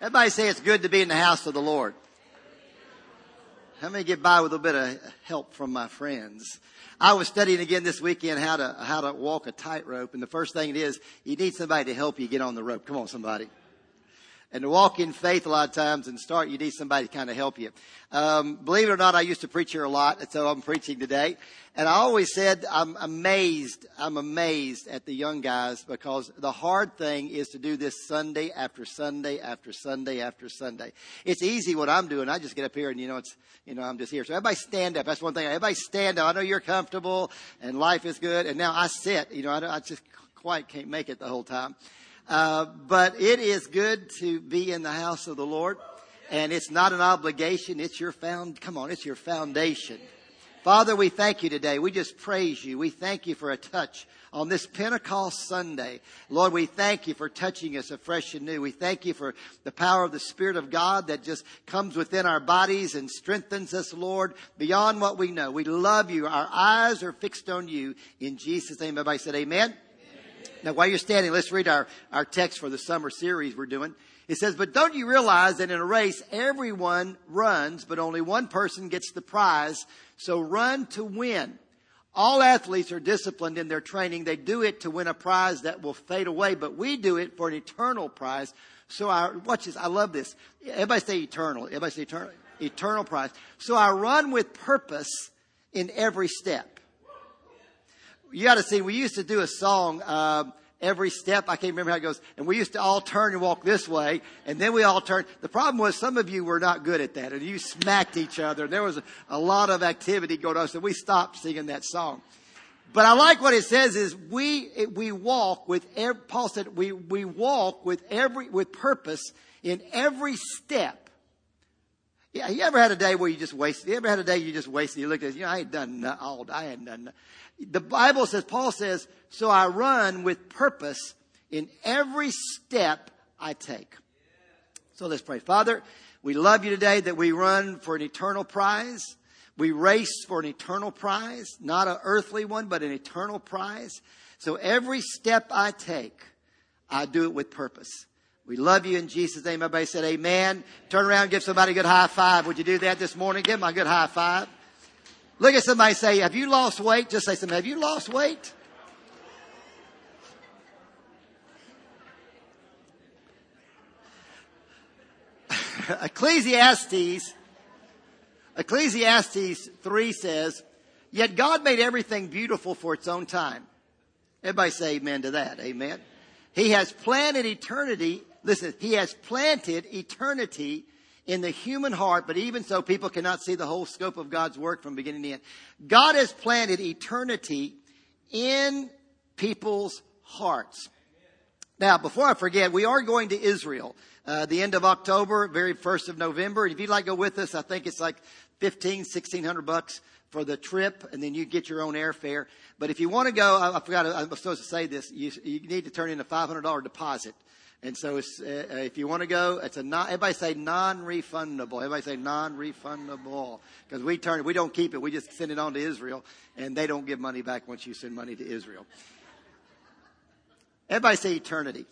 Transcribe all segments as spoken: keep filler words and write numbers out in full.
Everybody say it's good to be in the house of the Lord. How many get by with a bit of help from my friends? I was studying again this weekend how to how to walk a tightrope, and the first thing it is, you need somebody to help you get on the rope. Come on, somebody. And to walk in faith a lot of times and start, you need somebody to kind of help you. Um, believe it or not, I used to preach here a lot, and so I'm preaching today. And I always said I'm amazed, I'm amazed at the young guys, because the hard thing is to do this Sunday after Sunday after Sunday after Sunday. It's easy what I'm doing. I just get up here and, you know, it's, you know, I'm just here. So everybody stand up. That's one thing. Everybody stand up. I know you're comfortable and life is good. And now I sit, you know, I, I just quite can't make it the whole time. Uh, but it is good to be in the house of the Lord. And it's not an obligation. It's your found, come on, it's your foundation. Father, we thank you today. We just praise you. We thank you for a touch on this Pentecost Sunday. Lord, we thank you for touching us afresh and new. We thank you for the power of the Spirit of God that just comes within our bodies and strengthens us, Lord, beyond what we know. We love you. Our eyes are fixed on you. In Jesus' name, everybody said amen. Now, while you're standing, let's read our, our text for the summer series we're doing. It says, but don't you realize that in a race, everyone runs, but only one person gets the prize. So run to win. All athletes are disciplined in their training. They do it to win a prize that will fade away, but we do it for an eternal prize. So I, watch this. I love this. Everybody say eternal. Everybody say eternal. Eternal prize. So I run with purpose in every step. You got to see, we used to do a song, uh, every step. I can't remember how it goes. And we used to all turn and walk this way. And then we all turned. The problem was some of you were not good at that. And you smacked each other. And there was a, a lot of activity going on. So we stopped singing that song. But I like what it says is we, we walk with, every, Paul said, we, we walk with every, with purpose in every step. Yeah, you ever had a day where you just wasted? You ever had a day you just wasted? You looked at it, you know, I ain't done nothing all day. I hadn't done nothing. The Bible says, Paul says, so I run with purpose in every step I take. So let's pray. Father, we love you today that we run for an eternal prize. We race for an eternal prize, not an earthly one, but an eternal prize. So every step I take, I do it with purpose. We love you in Jesus' name. Everybody said amen. Turn around and give somebody a good high five. Would you do that this morning? Give them a good high five. Look at somebody and say, have you lost weight? Just say something. Have you lost weight? Ecclesiastes, Ecclesiastes three says, yet God made everything beautiful for its own time. Everybody say amen to that. Amen. He has planted eternity. Listen, he has planted eternity in the human heart, but even so, people cannot see the whole scope of God's work from beginning to end. God has planted eternity in people's hearts. Now, before I forget, we are going to Israel, uh, the end of October, very first of November. And if you'd like to go with us, I think it's like fifteen, sixteen hundred bucks for the trip, and then you get your own airfare. But if you want to go, I, I forgot, I was supposed to say this, you, you need to turn in a five hundred dollars deposit. And so it's, uh, if you want to go, it's a non, everybody say non-refundable. Everybody say non-refundable. Because we turn it, we don't keep it. We just send it on to Israel. And they don't give money back once you send money to Israel. Everybody say eternity.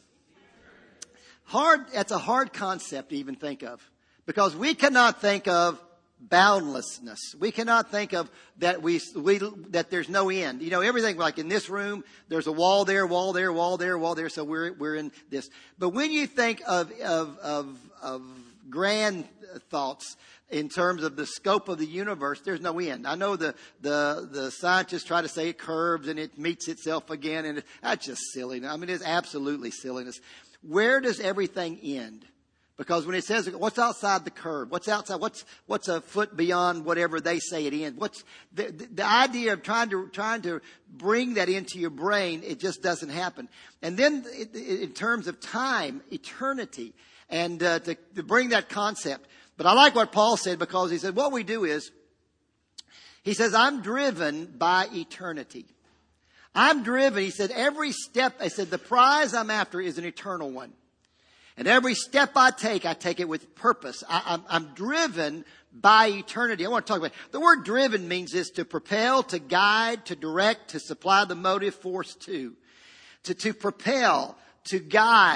Hard, that's a hard concept to even think of. Because we cannot think of boundlessness. We cannot think of that we, we that there's no end. You know, everything like in this room, there's a wall there, wall there, wall there, wall there. So we're we're in this. But when you think of of of, of grand thoughts in terms of the scope of the universe, there's no end. I know the the the scientists try to say it curves and it meets itself again, and it, that's just silly. I mean, it's absolutely silliness. Where does everything end? Because when it says, what's outside the curve? What's outside? What's, what's a foot beyond whatever they say it ends? What's the, the, the idea of trying to, trying to bring that into your brain? It just doesn't happen. And then it, it, in terms of time, eternity, and, uh, to, to bring that concept. But I like what Paul said, because he said, what we do is, he says, I'm driven by eternity. I'm driven. He said, every step, I said, the prize I'm after is an eternal one. And every step I take, I take it with purpose. I, I'm, I'm driven by eternity. I want to talk about it. The word driven means this: to propel, to guide, to direct, to supply the motive force to. To, to propel, to guide,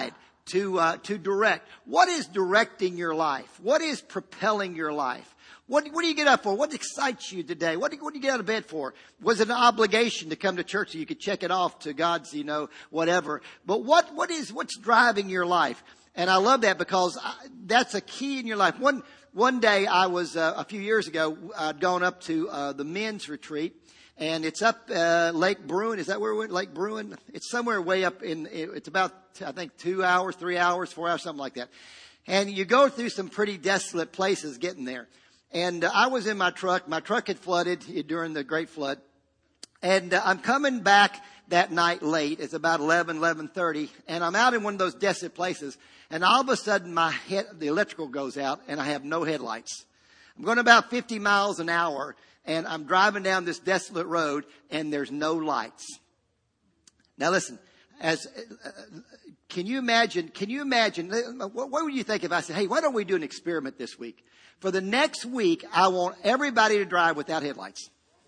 to uh, to direct. What is directing your life? What is propelling your life? What, what do you get up for? What excites you today? What do, what do you get out of bed for? Was it an obligation to come to church so you could check it off to God's, you know, whatever? But what, what is, what's driving your life? And I love that because I, that's a key in your life. One, one day I was, uh, a few years ago, I'd gone up to, uh, the men's retreat. And it's up, uh, Lake Bruin. Is that where we went? Lake Bruin? It's somewhere way up in, it's about, I think, two hours, three hours, four hours, something like that. And you go through some pretty desolate places getting there. And uh, I was in my truck. My truck had flooded during the Great Flood. And uh, I'm coming back that night late. It's about eleven, eleven thirty. And I'm out in one of those desolate places. And all of a sudden, my head, the electrical goes out and I have no headlights. I'm going about fifty miles an hour. And I'm driving down this desolate road and there's no lights. Now listen, as, uh, can you imagine, can you imagine, what, what would you think if I said, hey, why don't we do an experiment this week? For the next week, I want everybody to drive without headlights.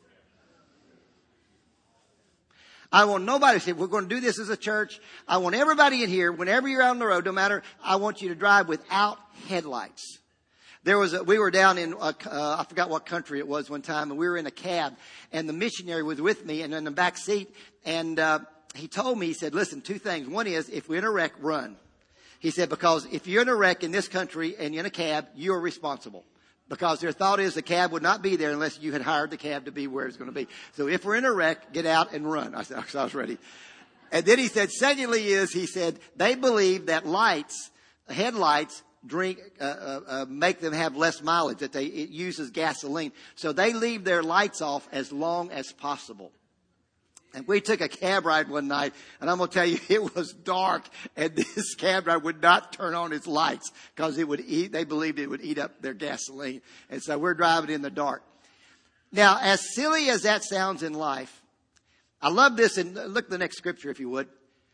I want nobody to say, we're going to do this as a church. I want everybody in here, whenever you're out on the road, no matter, I want you to drive without headlights. There was a, we were down in, a, uh, I forgot what country it was one time, and we were in a cab, and the missionary was with me and in the back seat, and, uh, he told me, he said, listen, two things. One is, if we're in a wreck, run. He said, because if you're in a wreck in this country and you're in a cab, you're responsible. Because their thought is the cab would not be there unless you had hired the cab to be where it's going to be. So if we're in a wreck, get out and run. I said, I was ready. And then he said, secondly is, he said, they believe that lights, headlights, drink, uh, uh, uh, make them have less mileage, that they, it uses gasoline. So they leave their lights off as long as possible. And we took a cab ride one night, and I'm going to tell you, it was dark, and this cab ride would not turn on its lights because it would eat, they believed it would eat up their gasoline. And so we're driving in the dark. Now, as silly as that sounds in life, I love this, and look at the next scripture if you would.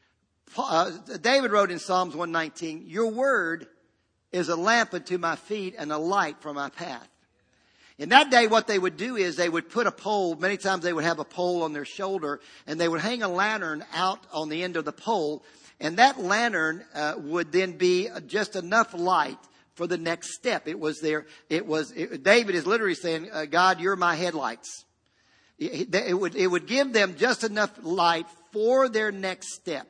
Uh, David wrote in Psalms one nineteen, your word is a lamp unto my feet and a light for my path. In that day, what they would do is they would put a pole. Many times they would have a pole on their shoulder, and they would hang a lantern out on the end of the pole. And that lantern uh, would then be just enough light for the next step. It was there. It was it, David is literally saying, uh, "God, you're my headlights." It, it would it would give them just enough light for their next step.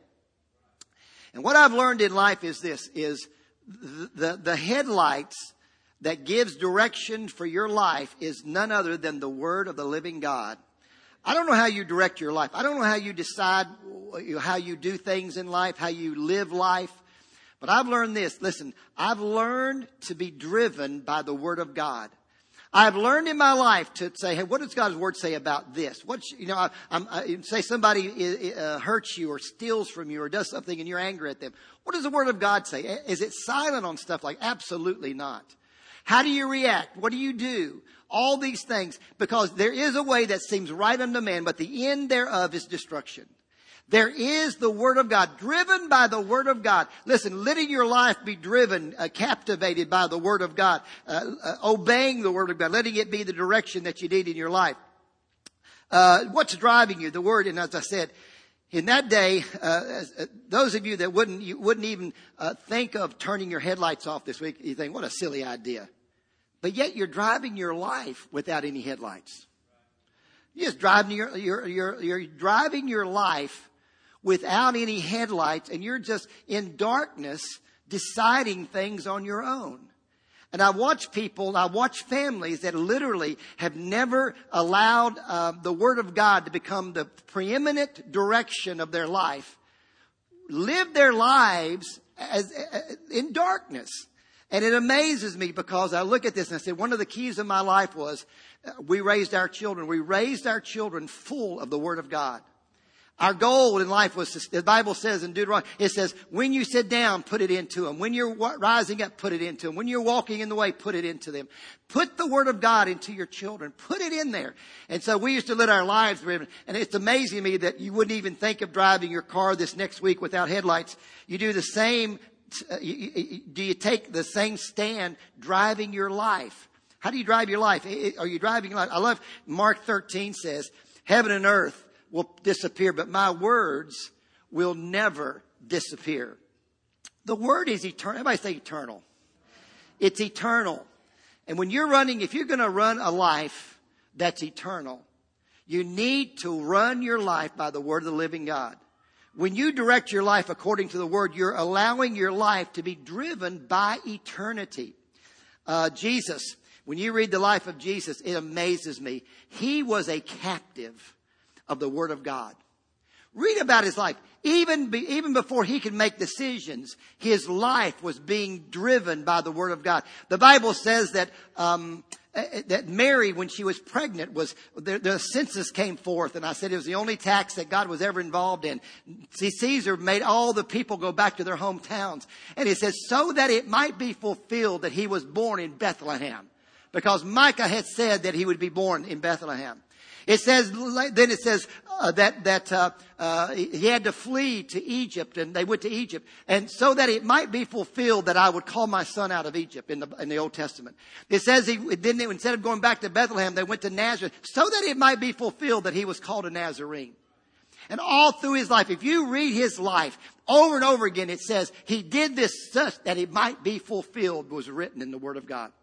And what I've learned in life is this: is the the, the headlights that gives direction for your life is none other than the word of the living God. I don't know how you direct your life. I don't know how you decide how you do things in life, how you live life. But I've learned this. Listen, I've learned to be driven by the word of God. I've learned in my life to say, hey, what does God's word say about this? What, you know, I, I'm, I, say somebody uh, hurts you or steals from you or does something and you're angry at them. What does the word of God say? Is it silent on stuff like? Absolutely not. How do you react? What do you do? All these things. Because there is a way that seems right unto man, but the end thereof is destruction. There is the word of God, driven by the word of God. Listen, letting your life be driven, uh, captivated by the word of God, uh, uh, obeying the word of God, letting it be the direction that you need in your life. Uh, what's driving you? The word, and as I said, in that day, uh, uh, those of you that wouldn't, you wouldn't even uh, think of turning your headlights off this week, you think, what a silly idea. But yet you're driving your life without any headlights. You're just driving your, you're, you're, you're driving your life without any headlights, and you're just in darkness deciding things on your own. And I watch people, I watch families that literally have never allowed uh, the Word of God to become the preeminent direction of their life, live their lives as, as in darkness. And it amazes me because I look at this and I said, one of the keys of my life was uh, we raised our children. We raised our children full of the Word of God. Our goal in life was, to, the Bible says in Deuteronomy, it says, when you sit down, put it into them. When you're rising up, put it into them. When you're walking in the way, put it into them. Put the Word of God into your children. Put it in there. And so we used to let our lives driven. And it's amazing to me that you wouldn't even think of driving your car this next week without headlights. You do the same, uh, you, you, do you take the same stand driving your life? How do you drive your life? Are you driving your life? I love Mark thirteen says, heaven and earth will disappear, but my words will never disappear. The Word is eternal. Everybody say eternal. It's eternal. And when you're running, if you're going to run a life that's eternal, you need to run your life by the Word of the living God. When you direct your life according to the Word, you're allowing your life to be driven by eternity. Uh, Jesus, when you read the life of Jesus, it amazes me. He was a captive of the Word of God. Read about his life. Even, be, even before he could make decisions, his life was being driven by the Word of God. The Bible says that um, that Mary, when she was pregnant, was the, the census came forth, and I said it was the only tax that God was ever involved in. See, Caesar made all the people go back to their hometowns, and it says so that it might be fulfilled that he was born in Bethlehem, because Micah had said that he would be born in Bethlehem. It says, then it says uh, that that uh, uh, he had to flee to Egypt, and they went to Egypt, and so that it might be fulfilled that I would call my son out of Egypt in the in the Old Testament. It says he then instead of going back to Bethlehem, they went to Nazareth, so that it might be fulfilled that he was called a Nazarene. And all through his life, if you read his life over and over again, it says he did this such that it might be fulfilled was written in the Word of God.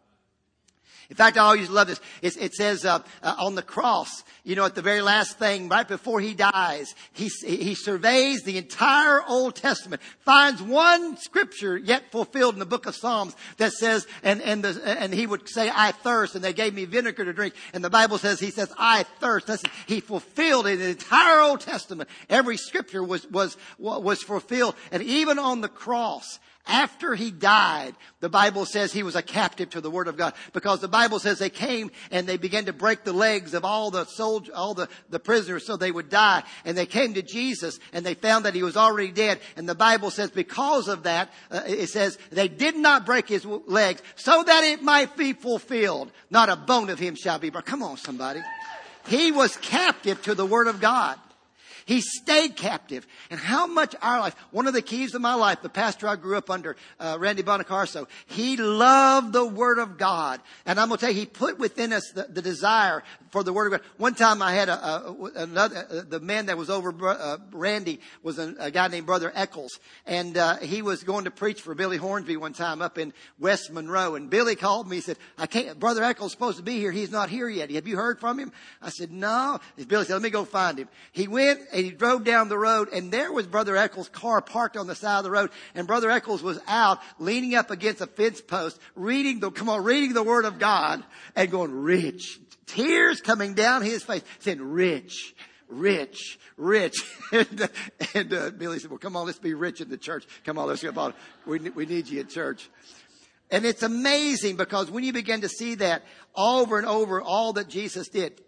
In fact, I always love this. It, it says uh, uh, on the cross, you know, at the very last thing, right before he dies, he, he surveys the entire Old Testament, finds one scripture yet fulfilled in the book of Psalms that says, and and, the, and he would say, I thirst, and they gave me vinegar to drink. And the Bible says, he says, I thirst. That's, he fulfilled it in the entire Old Testament. Every scripture was, was, was fulfilled. And even on the cross, after he died, the Bible says he was a captive to the Word of God, because the Bible says they came and they began to break the legs of all the soldiers, all the, the prisoners, so they would die. And they came to Jesus and they found that he was already dead. And the Bible says because of that, uh, it says they did not break his legs so that it might be fulfilled. Not a bone of him shall be broken. Come on, somebody. He was captive to the Word of God. He stayed captive. And how much our life, one of the keys of my life, the pastor I grew up under, uh, Randy Bonacarso, he loved the Word of God. And I'm going to tell you, he put within us the, the desire for the Word of God. One time I had a, a another, uh, the man that was over uh, Randy was a, a guy named Brother Eccles. And uh, he was going to preach for Billy Hornsby one time up in West Monroe. And Billy called me. He said, I can't, Brother Eccles is supposed to be here. He's not here yet. Have you heard from him? I said, no. Billy said, let me go find him. He went and he drove down the road, and there was Brother Eccles' car parked on the side of the road. And Brother Eccles was out leaning up against a fence post, reading the, come on, reading the Word of God and going, rich. Tears coming down his face, saying, rich, rich, rich. and and uh, Billy said, well, come on, let's be rich in the church. Come on, let's get about it. We, we need you at church. And it's amazing, because when you begin to see that over and over, all that Jesus did,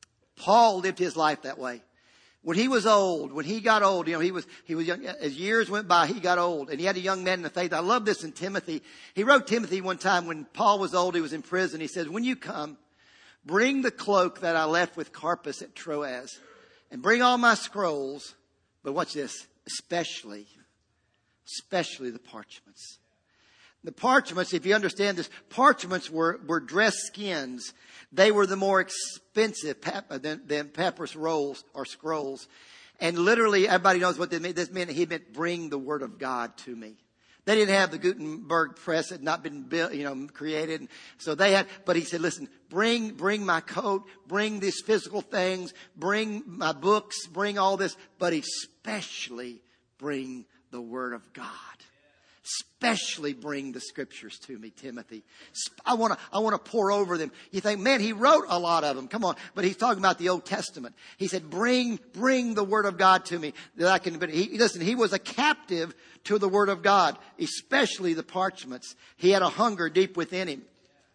Paul lived his life that way. When he was old, when he got old, you know, he was, he was young. As years went by, he got old, and he had a young man in the faith. I love this in Timothy. He wrote Timothy one time when Paul was old, he was in prison. He says, when you come, bring the cloak that I left with Carpus at Troas, and bring all my scrolls. But watch this, especially, especially the parchments. The parchments, if you understand this, parchments were, were dressed skins. They were the more expensive pap- than, than papyrus rolls or scrolls. And literally, everybody knows what they mean. This meant he meant bring the Word of God to me. They didn't have the Gutenberg press; had not been built, you know, created. So they had, but he said, "Listen, bring, bring my coat, bring these physical things, bring my books, bring all this, but especially bring the Word of God." Especially bring the scriptures to me, Timothy. I want to, I want to pour over them. You think, man, he wrote a lot of them. Come on. But he's talking about the Old Testament. He said, bring, bring the Word of God to me that I can, but he, listen, he was a captive to the Word of God, especially the parchments. He had a hunger deep within him.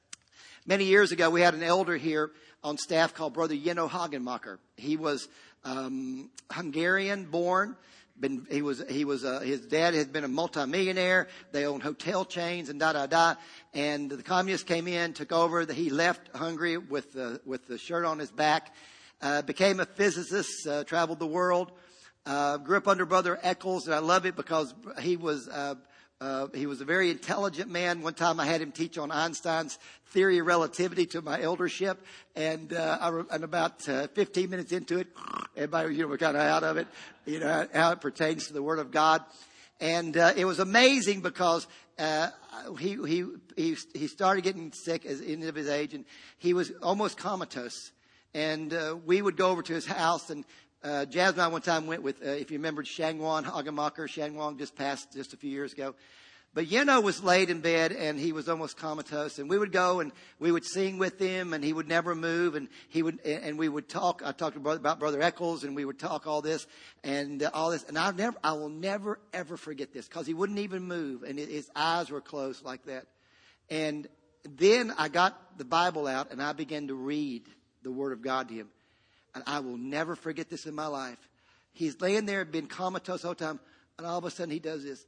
Many years ago, we had an elder here on staff called Brother Yeno Hagenmacher. He was, um, Hungarian born. Been, he was, he was, uh, his dad had been a multimillionaire. They owned hotel chains and da, da, da. And the communists came in, took over. He left Hungary with the, with the shirt on his back, uh, became a physicist, uh, traveled the world, uh, grew up under Brother Eccles. And I love it because he was, uh, Uh, he was a very intelligent man. One time I had him teach on Einstein's theory of relativity to my eldership. And, uh, I re- and about uh, fifteen minutes into it, everybody, you know, were kind of out of it, you know, how it pertains to the Word of God. And uh, it was amazing because uh, he, he he he started getting sick as end of his age, and he was almost comatose. And uh, we would go over to his house, and uh, Jasmine and I one time went with, uh, if you remember, Shangwan Hagamaker. Shangwan just passed just a few years ago. But Yeno was laid in bed, and he was almost comatose. And we would go, and we would sing with him, and he would never move. And he would, and we would talk. I talked about Brother Eccles, and we would talk all this and uh, all this. And I never, I will never ever forget this, because he wouldn't even move, and his eyes were closed like that. And then I got the Bible out, and I began to read the Word of God to him. And I will never forget this in my life. He's laying there, been comatose the whole time, and all of a sudden he does this.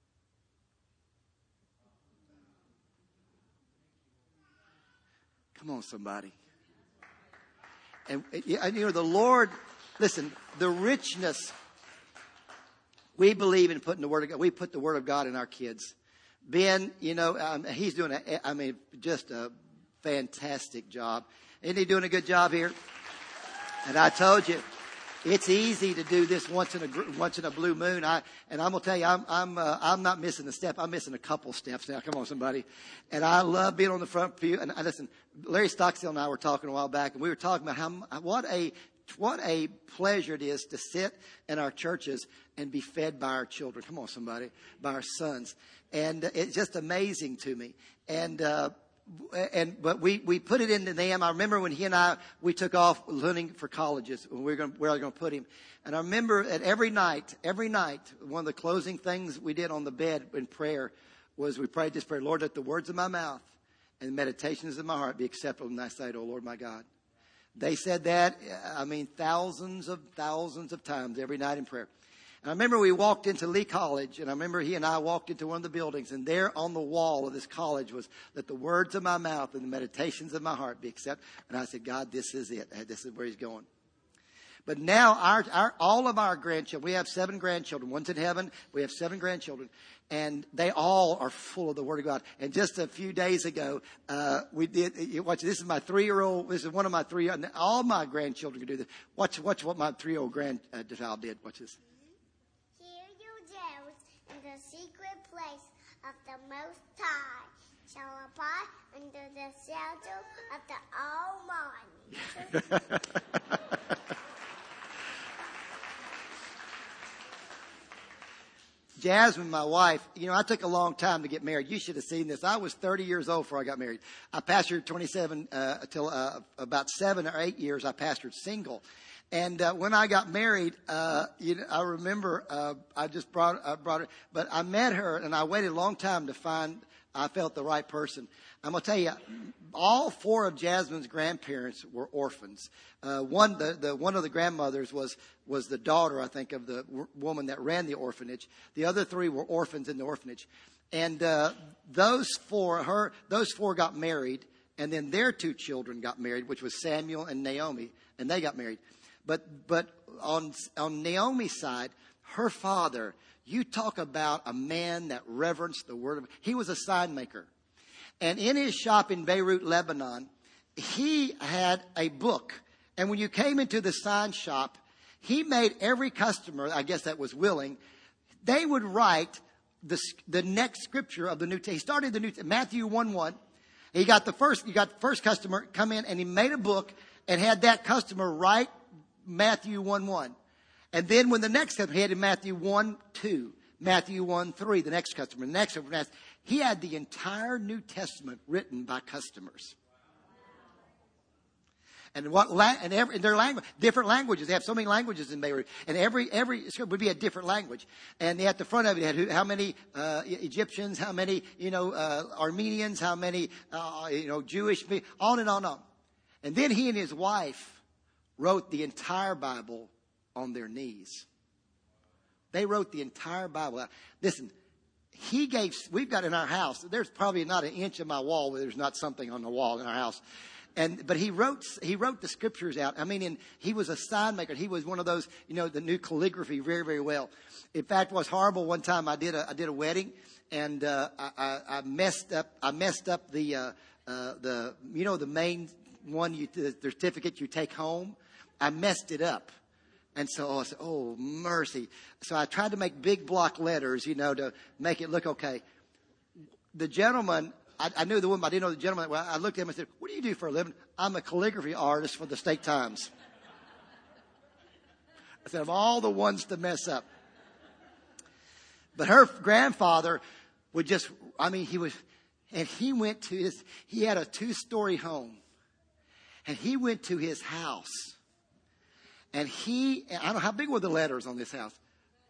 Come on, somebody. And, and you know, the Lord, listen, the richness, we believe in putting the Word of God. We put the Word of God in our kids. Ben, you know, um, he's doing, a, I mean, just a fantastic job. Isn't he doing a good job here? And I told you, it's easy to do this once in a once in a blue moon. I and I'm gonna tell you, I'm I'm uh, I'm not missing a step. I'm missing a couple steps now. Come on, somebody. And I love being on the front pew. And I listen, Larry Stockstill and I were talking a while back, and we were talking about how what a what a pleasure it is to sit in our churches and be fed by our children. Come on, somebody, by our sons. And it's just amazing to me. And uh, And but we, we put it into them. I remember when he and I we took off looking for colleges when we were going where I was going to put him. And I remember that every night, every night, one of the closing things we did on the bed in prayer was we prayed this prayer: Lord, let the words of my mouth and the meditations of my heart be acceptable in thy sight, O Lord my God. They said that, I mean, thousands of thousands of times every night in prayer. And I remember we walked into Lee College, and I remember he and I walked into one of the buildings, and there on the wall of this college was, let the words of my mouth and the meditations of my heart be accepted. And I said, God, this is it. This is where he's going. But now our, our, all of our grandchildren, we have seven grandchildren. One's in heaven. We have seven grandchildren, and they all are full of the Word of God. And just a few days ago, uh, we did, you watch, this is my three-year-old, this is one of my three, all my grandchildren can do this. Watch, watch what my three-year-old grandchild did. Watch this. In the secret place of the Most High shall abide under the shelter of the Almighty. Jasmine, my wife, you know, I took a long time to get married. You should have seen this. I was thirty years old before I got married. I pastored twenty-seven, uh, until uh, about seven or eight years, I pastored single. And uh, when I got married, uh, you know, I remember uh, I just brought I brought her, but I met her, and I waited a long time to find I felt the right person. I'm gonna tell you, all four of Jasmine's grandparents were orphans. Uh, one, the, the one of the grandmothers was was the daughter, I think, of the w- woman that ran the orphanage. The other three were orphans in the orphanage, and uh, those four, her, those four got married, and then their two children got married, which was Samuel and Naomi, and they got married. But but on on Naomi's side, her father, you talk about a man that reverenced the word of, he was a sign maker. And in his shop in Beirut, Lebanon, he had a book. And when you came into the sign shop, he made every customer, I guess that was willing, they would write the the next scripture of the New Testament. He started the New Matthew one one. He got the first, you got the first customer come in, and he made a book and had that customer write Matthew one one. And then when the next customer, he had in Matthew one two, Matthew one three, the next customer, the next customer. He had the entire New Testament written by customers. And what la- and every in their language, different languages. They have so many languages in Beirut, and every every script would be a different language. And at the front of it, had who, how many uh, Egyptians, how many you know uh, Armenians, how many uh, you know Jewish, on and on and on. And then he and his wife wrote the entire Bible on their knees. They wrote the entire Bible. Listen, he gave, we've got in our house, there's probably not an inch of my wall where there's not something on the wall in our house. And, but he wrote, he wrote the scriptures out. I mean, and he was a sign maker. He was one of those, you know, the new calligraphy very, very well. In fact, it was horrible. One time I did a, I did a wedding, and, uh, I, I, I messed up, I messed up the, uh, uh, the, you know, the main one, you, the certificate you take home. I messed it up. And so I said, oh, mercy. So I tried to make big block letters, you know, to make it look okay. The gentleman, I, I knew the woman, I didn't know the gentleman. Well, I looked at him and said, what do you do for a living? I'm a calligraphy artist for the State Times. I said, of all the ones to mess up. But her grandfather would just, I mean, he was, and he went to his, he had a two-story home. And he went to his house. And he, I don't know, how big were the letters on this house?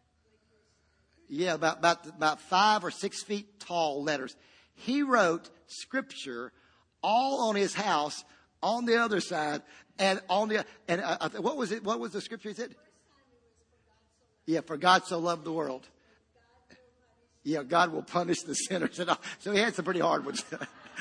Yeah, about, about, about five or six feet tall letters. He wrote scripture all on his house, on the other side, and on the, and uh, what was it? What was the scripture he said? Yeah, for God so loved the world. Yeah, God will punish the sinners. And all. So he had some pretty hard ones.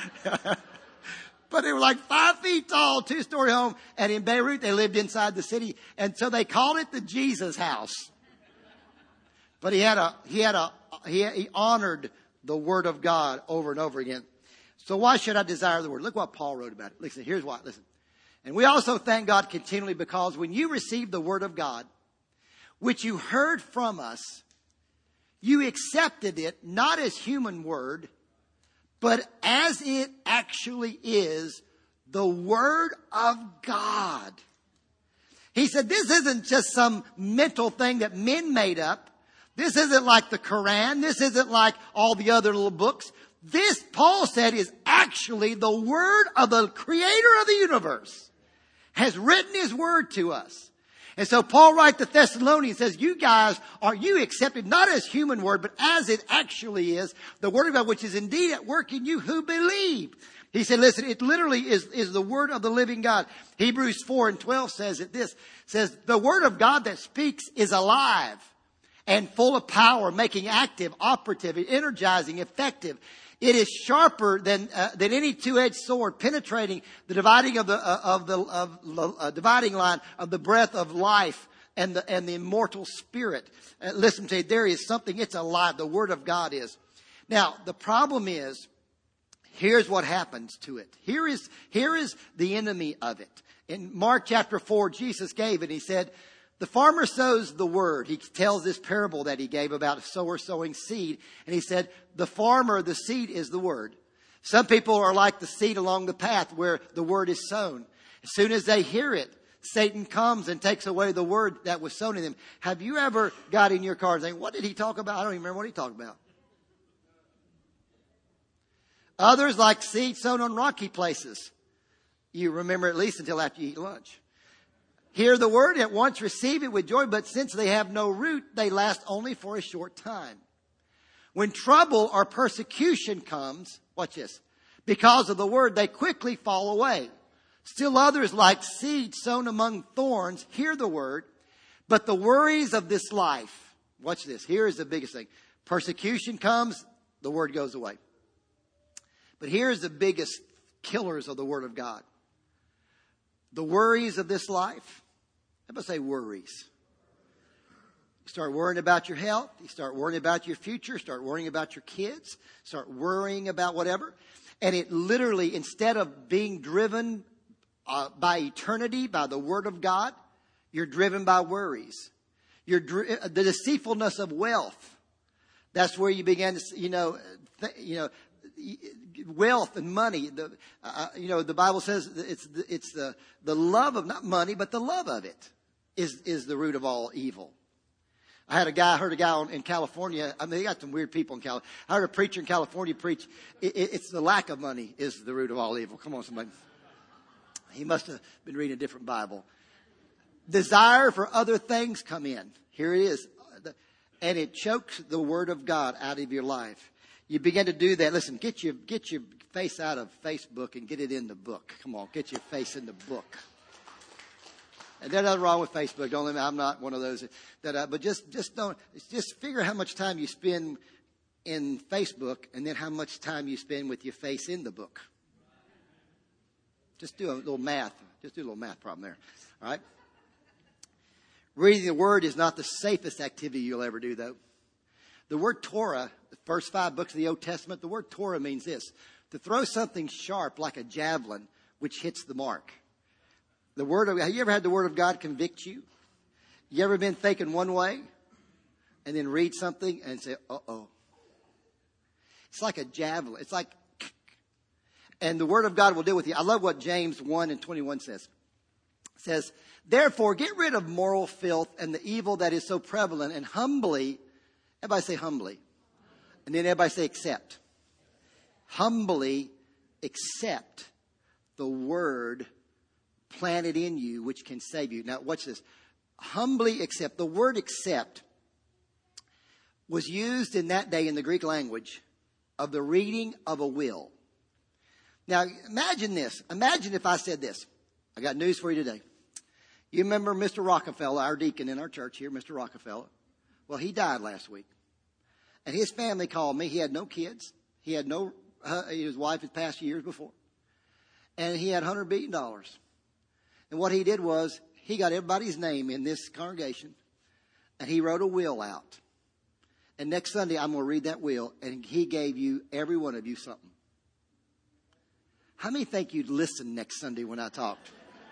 But they were like five feet tall, two-story home. And in Beirut, they lived inside the city. And so they called it the Jesus house. But he had a, he had a, he, he honored the word of God over and over again. So why should I desire the word? Look what Paul wrote about it. Listen, here's why. Listen. And we also thank God continually because when you received the word of God, which you heard from us, you accepted it not as human word, but as it actually is, the Word of God. He said, this isn't just some mental thing that men made up. This isn't like the Quran. This isn't like all the other little books. This, Paul said, is actually the Word of the Creator of the universe. Has written His Word to us. And so Paul writes to Thessalonians, says, you guys are you accepted not as human word, but as it actually is, the word of God, which is indeed at work in you who believe. He said, listen, it literally is, is the word of the living God. Hebrews four and twelve says it this, says, the word of God that speaks is alive and full of power, making active, operative, energizing, effective. It is sharper than uh, than any two-edged sword, penetrating the dividing of the uh, of the of uh, dividing line of the breath of life and the and the immortal spirit. Uh, listen to it. There is something. It's alive. The Word of God is. Now the problem is, here's what happens to it. Here is here is the enemy of it. In Mark chapter four, Jesus gave it. He said, the farmer sows the word. He tells this parable that he gave about a sower sowing seed. And he said, the farmer, the seed is the word. Some people are like the seed along the path where the word is sown. As soon as they hear it, Satan comes and takes away the word that was sown in them. Have you ever got in your car and saying, what did he talk about? I don't even remember what he talked about. Others like seed sown on rocky places. You remember at least until after you eat lunch. Hear the word, at once receive it with joy, but since they have no root, they last only for a short time. When trouble or persecution comes, watch this, because of the word, they quickly fall away. Still others, like seed sown among thorns, hear the word, but the worries of this life, watch this, here is the biggest thing. Persecution comes, the word goes away. But here's the biggest killers of the word of God. The worries of this life. Everybody say worries. You start worrying about your health. You start worrying about your future. Start worrying about your kids. Start worrying about whatever. And it literally, instead of being driven uh, by eternity, by the Word of God, you're driven by worries. You're dri- the deceitfulness of wealth. That's where you begin to, you know, th- you know, wealth and money. The, uh, you know, the Bible says it's the, it's the the love of not money, but the love of it is is the root of all evil. I had a guy, I heard a guy on, in California. I mean, they got some weird people in California. I heard a preacher in California preach. It, it, it's the lack of money is the root of all evil. Come on, somebody. He must have been reading a different Bible. Desire for other things come in. Here it is, and it chokes the Word of God out of your life. You begin to do that. Listen, get your get your face out of Facebook and get it in the book. Come on, get your face in the book. And there's nothing wrong with Facebook. Don't let me, I'm not one of those that. Uh, but just just don't. Just figure how much time you spend in Facebook, and then how much time you spend with your face in the book. Just do a little math. Just do a little math problem there. All right. Reading the Word is not the safest activity you'll ever do, though. The word Torah, the first five books of the Old Testament, the word Torah means this: to throw something sharp like a javelin, which hits the mark. The word of, have you ever had the Word of God convict you? You ever been thinking one way and then read something and say, uh-oh. It's like a javelin. It's like, and the Word of God will deal with you. I love what James one and twenty-one says. It says, therefore, get rid of moral filth and the evil that is so prevalent, and humbly, everybody say humbly. And then everybody say accept. Humbly accept the word planted in you, which can save you. Now, watch this. Humbly accept. The word accept was used in that day in the Greek language of the reading of a will. Now, imagine this. Imagine if I said this. I got news for you today. You remember Mister Rockefeller, our deacon in our church here, Mister Rockefeller? Well, he died last week. And his family called me. He had no kids. He had no, uh, his wife had passed years before. And he had one hundred billion dollars. And what he did was, he got everybody's name in this congregation, and he wrote a will out. And next Sunday, I'm going to read that will, and he gave you, every one of you, something. How many think you'd listen next Sunday when I talked?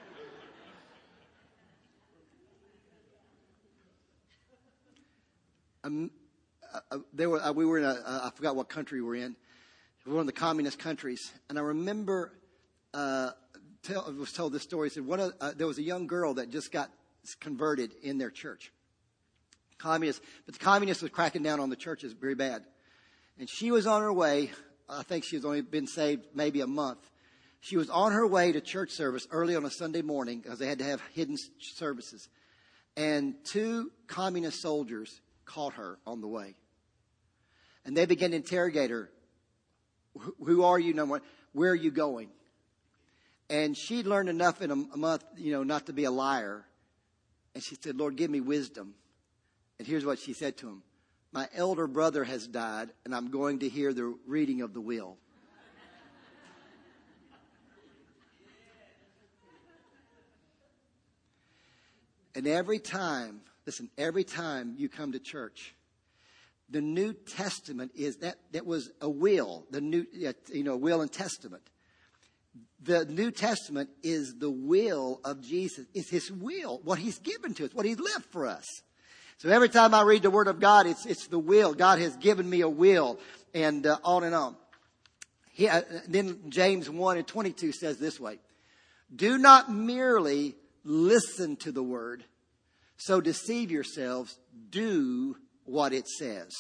um, uh, there were, uh, we were in a, uh, I forgot what country we were in. We were one of the communist countries. And I remember, uh, tell, I was told this story. He said one of, uh, there was a young girl that just got converted in their church. Communists, but the communists was cracking down on the churches very bad. And she was on her way. I think she's only been saved maybe a month. She was on her way to church service early on a Sunday morning because they had to have hidden services. And two communist soldiers caught her on the way. And they began to interrogate her. Who are you? Number one. Where are you going? And she'd learned enough in a, a month, you know, not to be a liar. And she said, Lord, give me wisdom. And here's what she said to him. My elder brother has died, and I'm going to hear the reading of the will. And every time, listen, every time you come to church, the New Testament is that, that was a will, the new, you know, will and testament. The New Testament is the will of Jesus. It's his will, what he's given to us, what he's lived for us. So every time I read the Word of God, it's it's the will. God has given me a will, and uh, on and on. He, uh, then James one and twenty-two says this way. Do not merely listen to the Word, so deceive yourselves. Do what it says.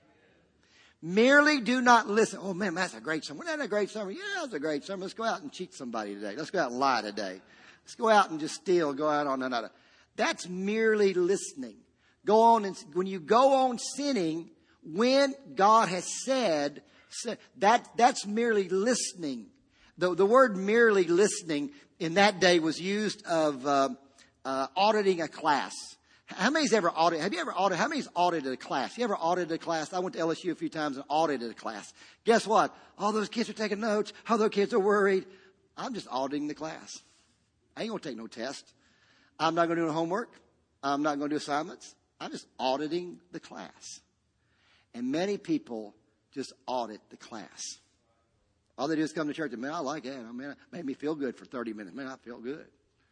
Merely do not listen. Oh, man, that's a great sermon. Wasn't that a great sermon? Yeah, that's a great sermon. Let's go out and cheat somebody today. Let's go out and lie today. Let's go out and just steal, go out on another. That's merely listening. Go on, and when you go on sinning, when God has said, that that's merely listening. The, the word merely listening in that day was used of uh, uh, auditing a class. How many's ever audited? Have you ever audited? How many's audited a class? You ever audited a class? I went to L S U a few times and audited a class. Guess what? All those kids are taking notes. All those kids are worried. I'm just auditing the class. I ain't going to take no test. I'm not going to do no homework. I'm not going to do assignments. I'm just auditing the class. And many people just audit the class. All they do is come to church and, man, I like that. I mean, it made me feel good for thirty minutes. Man, I feel good.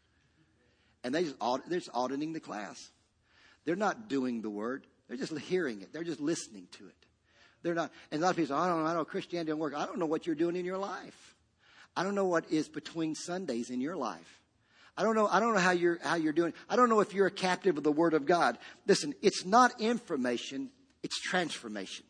And they just audit, they're just auditing the class. They're not doing the word. They're just hearing it. They're just listening to it. They're not. And a lot of people say, I don't know, I know Christianity don't work. I don't know what you're doing in your life. I don't know what is between Sundays in your life. I don't know. I don't know how you're, how you're doing. I don't know if you're a captive of the Word of God. Listen, it's not information. It's transformation.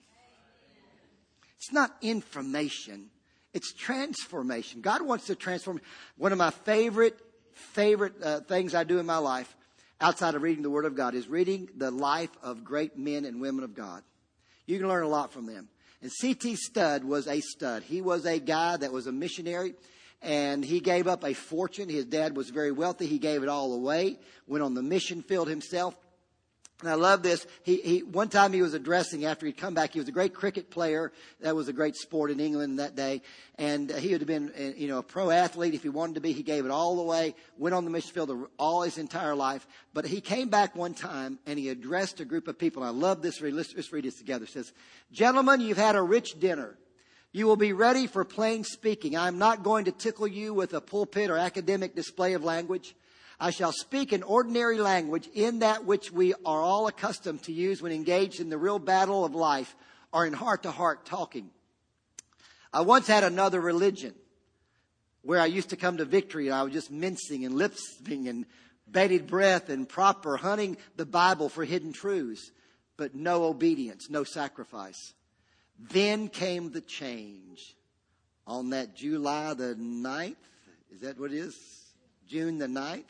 It's not information. It's transformation. God wants to transform. One of my favorite, favorite uh, things I do in my life outside of reading the Word of God is reading the life of great men and women of God. You can learn a lot from them. And C T Studd was a stud. He was a guy that was a missionary. And he gave up a fortune. His dad was very wealthy. He gave it all away. Went on the mission field himself. And I love this. He, he, one time he was addressing after he'd come back. He was a great cricket player. That was a great sport in England that day. And he would have been, you know, a pro athlete if he wanted to be. He gave it all away. Went on the mission field all his entire life. But he came back one time and he addressed a group of people. And I love this. Let's, let's read this together. It says, gentlemen, you've had a rich dinner. You will be ready for plain speaking. I'm not going to tickle you with a pulpit or academic display of language. I shall speak in ordinary language, in that which we are all accustomed to use when engaged in the real battle of life or in heart-to-heart talking. I once had another religion where I used to come to victory and I was just mincing and lip-syncing and bated breath and proper hunting the Bible for hidden truths, but no obedience, no sacrifice. Then came the change. On that July the ninth, is that what it is? June the ninth?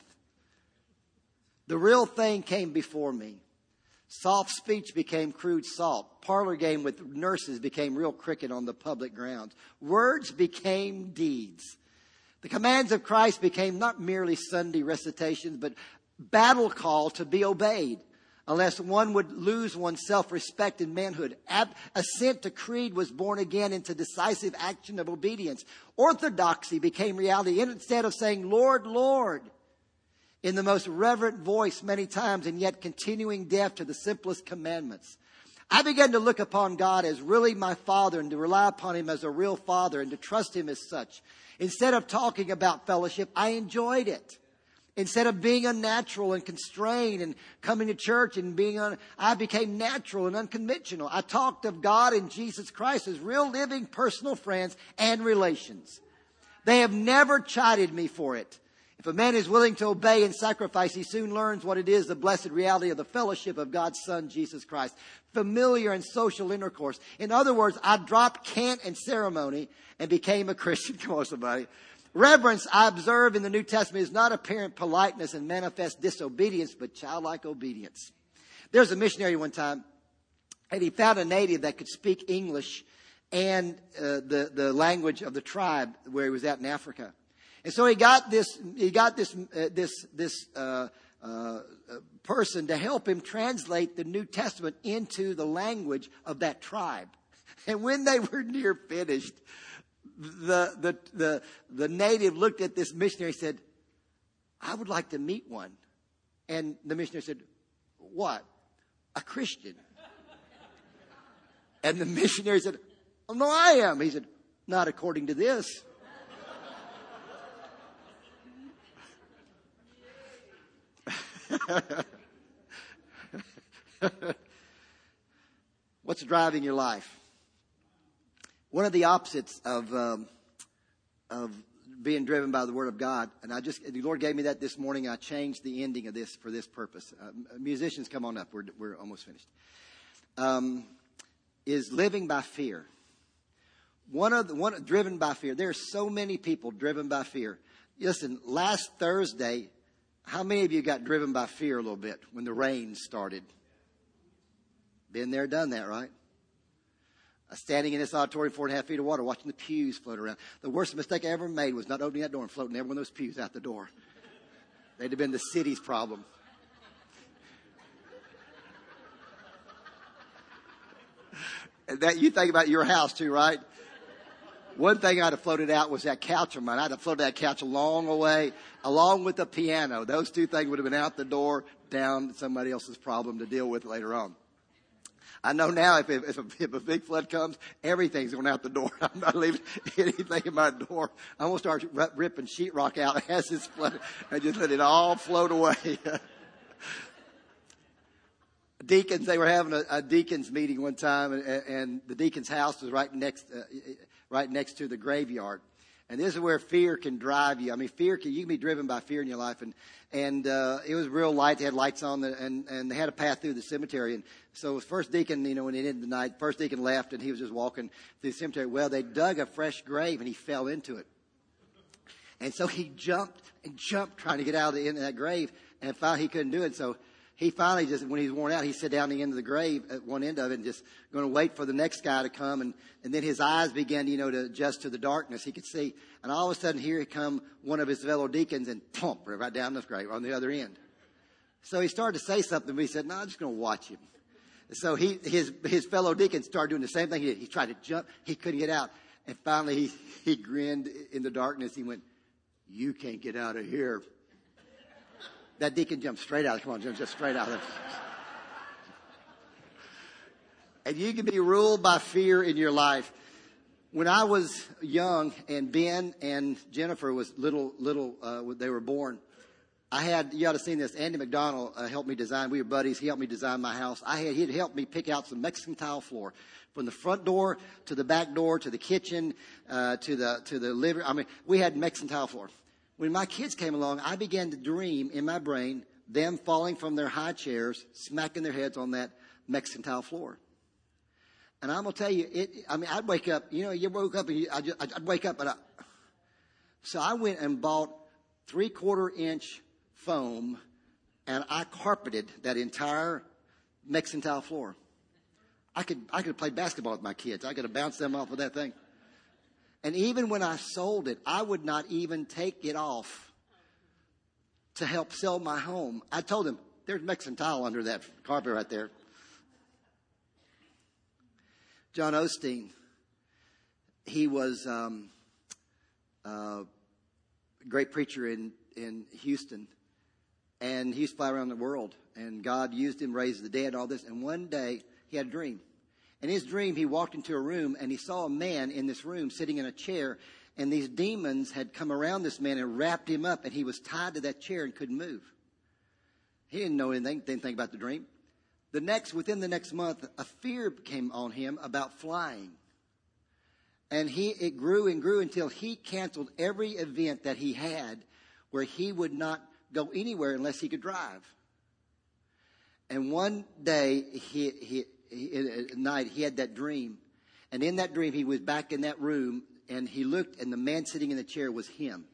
The real thing came before me. Soft speech became crude salt. Parlor game with nurses became real cricket on the public grounds. Words became deeds. The commands of Christ became not merely Sunday recitations, but battle call to be obeyed, unless one would lose one's self-respect and manhood. Ab- assent to creed was born again into decisive action of obedience. Orthodoxy became reality. Instead of saying, Lord, Lord, in the most reverent voice many times, and yet continuing deaf to the simplest commandments, I began to look upon God as really my Father and to rely upon Him as a real Father and to trust Him as such. Instead of talking about fellowship, I enjoyed it. Instead of being unnatural and constrained and coming to church and being, un- I became natural and unconventional. I talked of God and Jesus Christ as real living personal friends and relations. They have never chided me for it. If a man is willing to obey and sacrifice, he soon learns what it is, the blessed reality of the fellowship of God's Son, Jesus Christ. Familiar and social intercourse. In other words, I dropped cant and ceremony and became a Christian. Come on, somebody. Reverence, I observe in the New Testament, is not apparent politeness and manifest disobedience, but childlike obedience. There's a missionary one time, and he found a native that could speak English and uh, the, the language of the tribe where he was at in Africa. And so he got this, he got this, uh, this, this, uh, uh, person to help him translate the New Testament into the language of that tribe. And when they were near finished, the, the, the, the native looked at this missionary and said, I would like to meet one. And the missionary said, what? A Christian. And the missionary said, oh, no, I am. He said, not according to this. What's driving your life? One of the opposites of um, of being driven by the Word of God, and I just the Lord gave me that this morning. I changed the ending of this for this purpose. Uh, musicians, come on up. We're we're almost finished. Um, is living by fear. One of the one driven by fear. There are so many people driven by fear. Listen, last Thursday, how many of you got driven by fear a little bit when the rain started? Been there, done that, right? I was standing in this auditorium, four and a half feet of water, watching the pews float around. The worst mistake I ever made was not opening that door and floating every one of those pews out the door. They'd have been the city's problem. And that you think about your house too, right? One thing I'd have floated out was that couch of mine. I'd have floated that couch a long way, along with the piano. Those two things would have been out the door, down to somebody else's problem to deal with later on. I know now if, if, a, if a big flood comes, everything's going out the door. I'm not leaving anything in my door. I'm going to start ripping sheetrock out as it's flooded and just let it all float away. Deacons, they were having a, a deacons meeting one time, and, and the deacon's house was right next, uh, right next to the graveyard. And this is where fear can drive you. I mean, fear can, you can be driven by fear in your life. And, and, uh, it was real light. They had lights on the, and, and they had a path through the cemetery. And so the first deacon, you know, when it ended the night, first deacon left and he was just walking through the cemetery. Well, they dug a fresh grave and he fell into it. And so he jumped and jumped trying to get out of the end of that grave, and finally he couldn't do it. So he finally just, when he was worn out, he sat down at the end of the grave at one end of it and just going to wait for the next guy to come. And, and then his eyes began, you know, to adjust to the darkness. He could see. And all of a sudden, here come one of his fellow deacons and pump right down this grave on the other end. So he started to say something, but he said, no, I'm just going to watch him. So he, his, his fellow deacons started doing the same thing he did. He tried to jump. He couldn't get out. And finally, he, he grinned in the darkness. He went, you can't get out of here. That deacon jumped straight out. Come on, jump just straight out. And you can be ruled by fear in your life. When I was young and Ben and Jennifer was little, little, uh, they were born, I had, you ought to have seen this, Andy McDonald uh, helped me design, we were buddies, he helped me design my house. I had, he'd helped me pick out some Mexican tile floor. From the front door to the back door to the kitchen, uh, to the, to the living, I mean, we had Mexican tile floor. When my kids came along, I began to dream in my brain them falling from their high chairs, smacking their heads on that Mexican tile floor. And I'm going to tell you, it, I mean, I'd wake up, you know, you woke up and you, I'd, I'd wake up and I, so I went and bought three quarter inch foam and I carpeted that entire Mexican tile floor. I could, I could have played basketball with my kids. I could have bounced them off of that thing. And even when I sold it, I would not even take it off to help sell my home. I told them, there's Mexican tile under that carpet right there. John Osteen, he was um, uh, a great preacher in, in Houston. And he used to fly around the world. And God used him, raised the dead, and all this. And one day, he had a dream. In his dream, he walked into a room, and he saw a man in this room sitting in a chair. And these demons had come around this man and wrapped him up, and he was tied to that chair and couldn't move. He didn't know anything, didn't think about the dream. The next, within the next month, a fear came on him about flying. And he, it grew and grew until he canceled every event that he had where he would not go anywhere unless he could drive. And one day, he, he, he, at night, he had that dream. And in that dream, he was back in that room, and he looked, and the man sitting in the chair was him.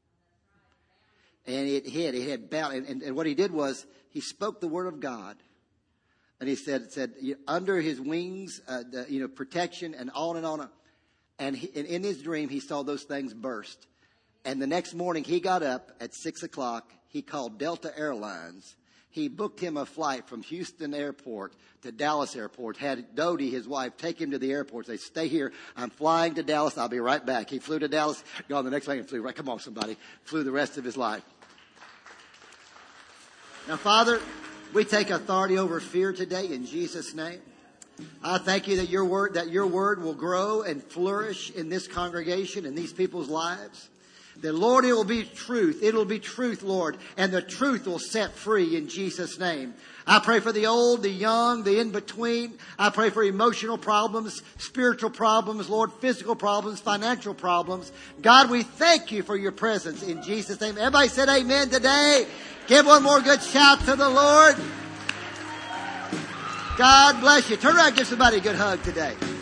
And it hit, it had bound. And, and, and what he did was, he spoke the word of God. And he said, said under his wings, uh, the, you know, protection and on and on. And, he, and in his dream, he saw those things burst. And the next morning, he got up at six o'clock. He called Delta Airlines. He booked him a flight from Houston Airport to Dallas Airport. Had Dodie, his wife, take him to the airport. Say, stay here. I'm flying to Dallas. I'll be right back. He flew to Dallas. Gone the next day and flew right. Come on, somebody. Flew the rest of his life. Now, Father, we take authority over fear today in Jesus' name. I thank you that your word, that your word will grow and flourish in this congregation, in these people's lives. That, Lord, it will be truth. It will be truth, Lord. And the truth will set free in Jesus' name. I pray for the old, the young, the in-between. I pray for emotional problems, spiritual problems, Lord, physical problems, financial problems. God, we thank you for your presence in Jesus' name. Everybody said amen today. Give one more good shout to the Lord. God bless you. Turn around and give somebody a good hug today.